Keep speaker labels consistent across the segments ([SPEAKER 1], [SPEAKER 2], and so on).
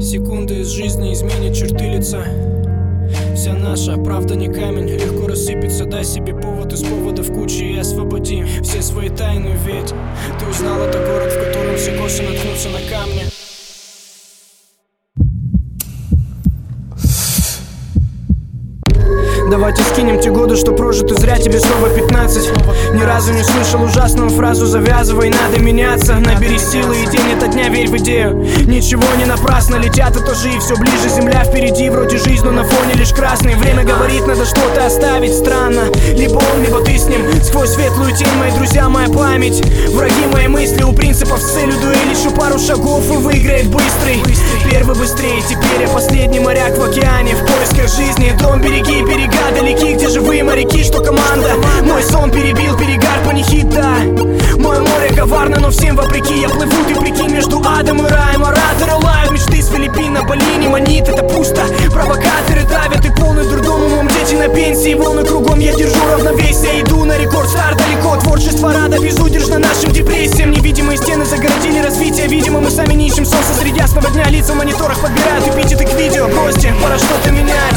[SPEAKER 1] Секунды из жизни изменят черты лица. Вся наша правда не камень, легко рассыпется. Дай себе повод из поводов кучи и освободи все свои тайны, ведь ты узнал, это город, в котором все косы наткнутся на камни. Давайте скинем те годы, что прожиты зря, тебе снова 15. Ни разу не слышал ужасную фразу «завязывай, надо меняться». Набери силы и день ото дня верь в идею. Ничего не напрасно, летят этажи и все ближе. Земля впереди, вроде жизнь, но на фоне лишь красный. Время говорит, надо что-то оставить, странно. Либо он, либо ты с ним. Сквозь светлую тень, мои друзья, моя память. Враги мои мысли, у принципов с целью дуэли. Еще пару шагов и выиграет быстрый. Первый быстрее, теперь я последний моряк в океане. В поисках жизни, дом, береги, берега далеки, где живые моряки, что команда. Мой сон перебил перегар, панихида. Мое море коварно, но всем вопреки. Я плыву, ты прикинь, между адом и раем. Ораторы лают мечты с Филиппин на Бали. Манит, это пусто, провокаторы давят. И полный дурдом умом, дети на пенсии. Волны кругом, я держу равновесие. Иду на рекорд, старт далеко. Творчество рада безудержно нашим депрессиям. Невидимые стены загородили развитие. Видимо, мы сами не ищем солнца среди ясного дня. Лица в мониторах подбирают эпитеты к видео. Бросьте, пора что-то менять.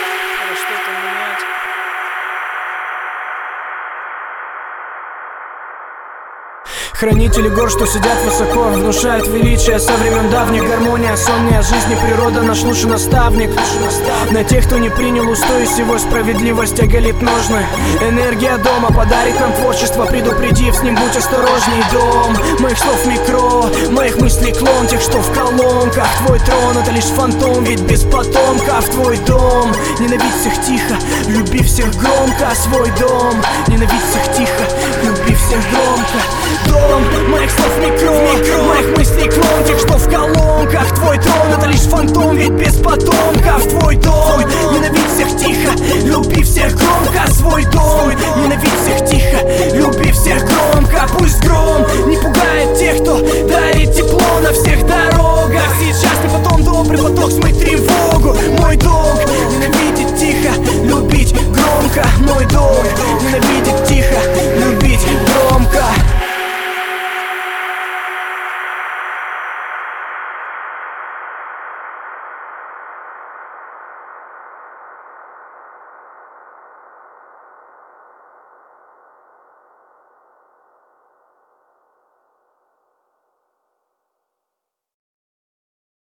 [SPEAKER 1] Хранители гор, что сидят высоко, внушают величие со времен давних. Гармония, сонная жизни, природа наш лучший наставник. На тех, кто не принял устой всего, справедливость оголит ножны. Энергия дома подарит нам творчество, предупредив, с ним будь осторожней. Дом моих слов микро, моих мыслей клон, тех, что в колонках. Твой трон это лишь фантом, ведь без потомков. Твой дом, ненавидь всех тихо, люби всех громко. Свой дом, ненавидь всех тихо, люби всех громко. Дом моих слов микро, моих мыслей клон, тех,